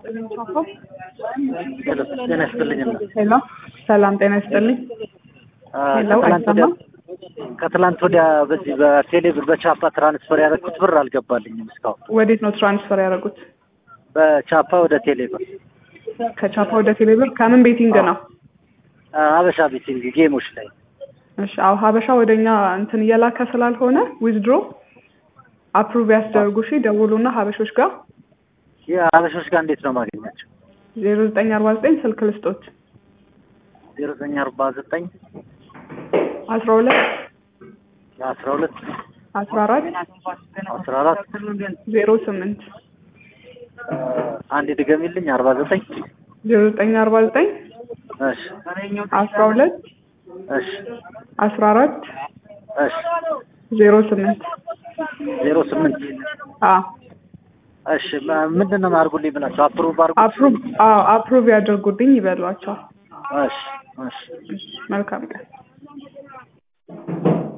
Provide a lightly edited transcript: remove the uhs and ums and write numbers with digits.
ጤና ይስጥልኝ። ሄሎ ሰላም ጤና ይስጥልኝ። ሄሎ ከትላንት ወዲያ በዚህ በቴሌ ብር በቻፓ ትራንስፈር ያደረኩት ብር አልገባልኝም እስካሁን። ወዴት ነው ትራንስፈር ያደረጉት? በቻፓ ወደ ቴሌ ብር። ከቻፓ ወደ ቴሌ ብር ከምን ቤቲንግ ነው? ሀበሻ ቤቲንግ ጌሞች ላይ። እሺ አው ሀበሻ ወደኛ እንትን እየላከ ስላልሆነ ዊዝድሮ አፕሩቭ ያስደርጉ። እሺ ደውሉና ሀበሾች ጋር። የሀበሾች ጋር እንዴት ነው ማግኘታቸው? 0949 ስልክ ልስጦት። 0949 12 14 08 አንድ ድገሚልኝ። 49 0949 እሺ 12 እሺ 14 እሺ 08 እሺ ምንድነው ማርጉልኝ ብላችሁ አፕሩቭ አርጉ። አፕሩቭ ያደርጉልኝ ይበሏቸው። እሺ መልካም ቀን።